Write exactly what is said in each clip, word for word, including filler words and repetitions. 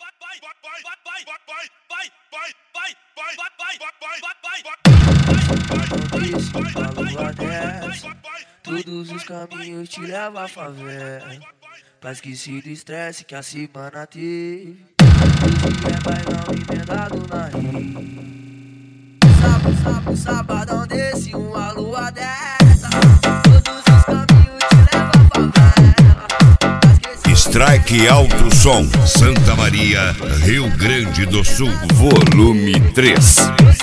Todos os caminhos te levam à favela, pra esquecer do estresse que a semana teve. Hoje é bailão emendado na rede. Sábado, sábado, sabadão desse, uma lua dessa. Todos os caminhos te levam à favela. Strike Alto Som, Santa Maria, Rio Grande do Sul, volume três.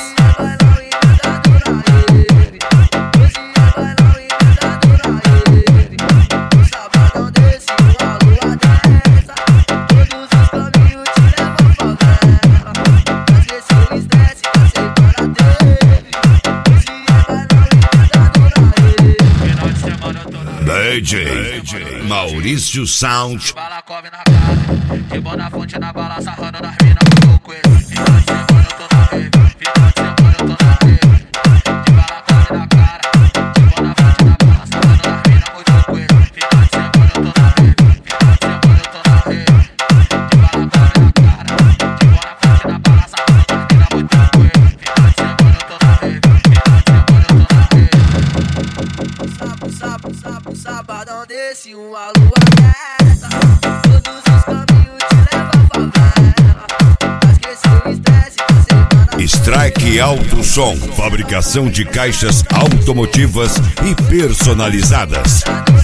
D J Maurício Sound. Balacove na casa, de boa na fonte na bala, sarrando nas minas, muito coelho. Final de semana eu tô na rave, final de semana eu tô na rave. De balacove na cara, de boa na fonte na bala, sarrando nas minas, muito coelho. Final de semana eu tô na rave, final de semana eu tô na rave. De balacove na cara, de boa na fonte na bala, sarrando nas minas, muito coelho. Final de semana eu tô na rave, final de semana eu tô na rave. Sábado, sábado, sábado, sabadão desse, uma lua dessa. Todos os caminhos te levam à favela, pra esquecer o estresse da semana. Strike Alto Som, fabricação de caixas automotivas e personalizadas.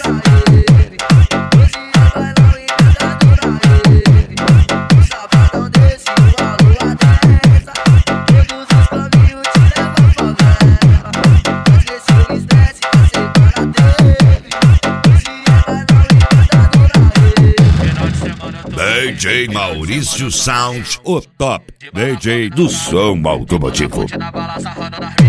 D J Maurício Sound, o top D J do som automotivo.